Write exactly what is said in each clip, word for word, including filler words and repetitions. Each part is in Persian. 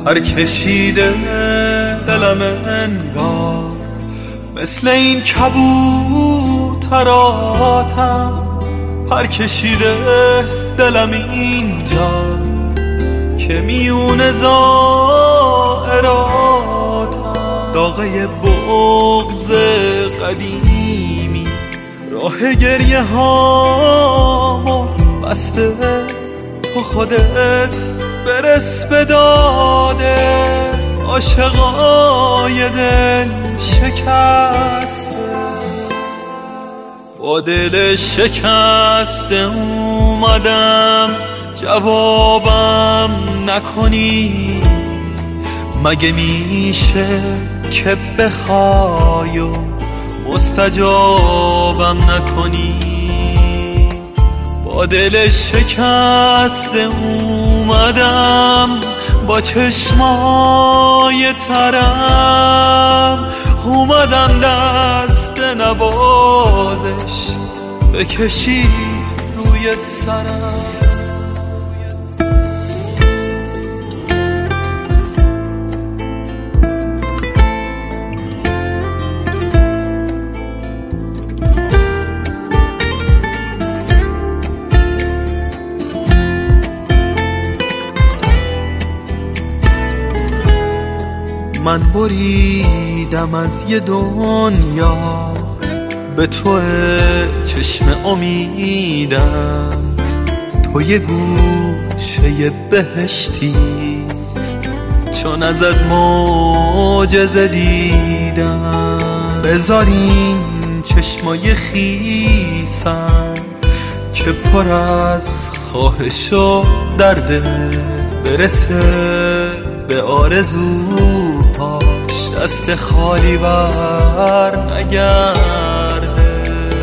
پر کشیده دلم انگار مثل این کبوتراتم، پر کشیده دلم اینجا که میونه زائراتم، داغه بغض قدیمی راه گریه هامو بسته، تو خودت برس به داده عاشقای دل شکسته. با دل شکسته اومدم جوابم نکنی، مگه میشه که بخوای و مستجابم نکنی؟ با دل شکسته اومدم با چشمای ترم، اومدم دست نوازش بکشی روی سرم. من بریدم از یه دنیا به تو چشم امیدم، تو یه گوشه بهشتی چون ازت معجزه دیدم. بذار این چشمای خیسم که پر از خواهش و درده، برسه به آرزوهاش دست خالی بر نگرده.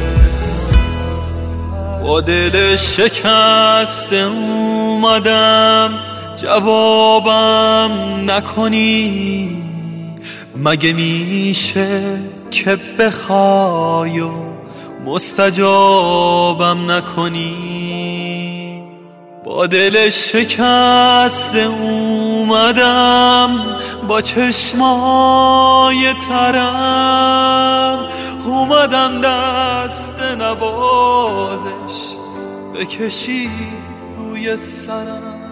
با دل شکسته اومدم جوابم نکنی، مگه میشه که بخوای و مستجابم نکنی؟ با دل شکسته اومدم با چشمای ترم، اومدم دست نوازش بکشی روی سرم.